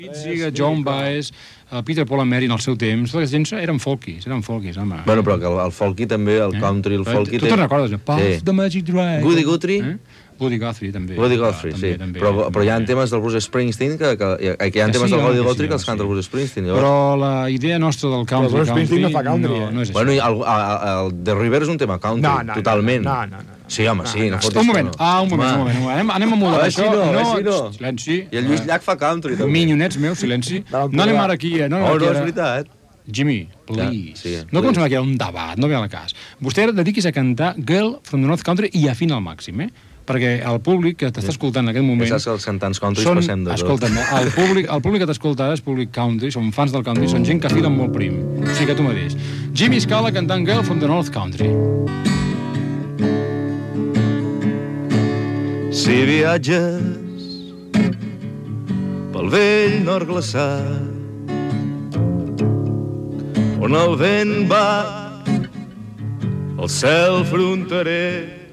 Pizziga, John Baez, Peter Paul and Mary en el seu temps, tota aquesta gent eren folkies, home. Bueno, però que el folky també, el country, el folky... Tu te'n recordes? Puff the Magic Dragon. Woody Guthrie? Woody Guthrie, també. Woody Guthrie, sí. Però hi ha temes del Bruce Springsteen, que hi ha temes del Woody Guthrie que els canta el Bruce Springsteen. Però la idea nostra del country... Però Bruce Springsteen no fa country, no és això. Bueno, el The River és un tema country, totalment. No. Sí, home, sí. Un moment. Anem a mudar això. Silenci. I el Lluís Llach fa country, també. Minyonets meus, silenci. No anem ara aquí. No, és veritat. Jimmy, please. No comencem aquí a un debat, no ve al cas. Vostè ara dediquis a cantar Girl from the North Country i afina al màxim, perquè el públic que t'està escoltant en aquest moment... Saps que els cantants country passem de tot. Escolta'm, el públic que t'escolta és públic country, són fans del country, són gent que afinen molt prim. O sigui que tu mateix. Jimmy Scala cantant Girl from the North Country. Si viatges pel vell nord glaçat on el vent va al cel fronterer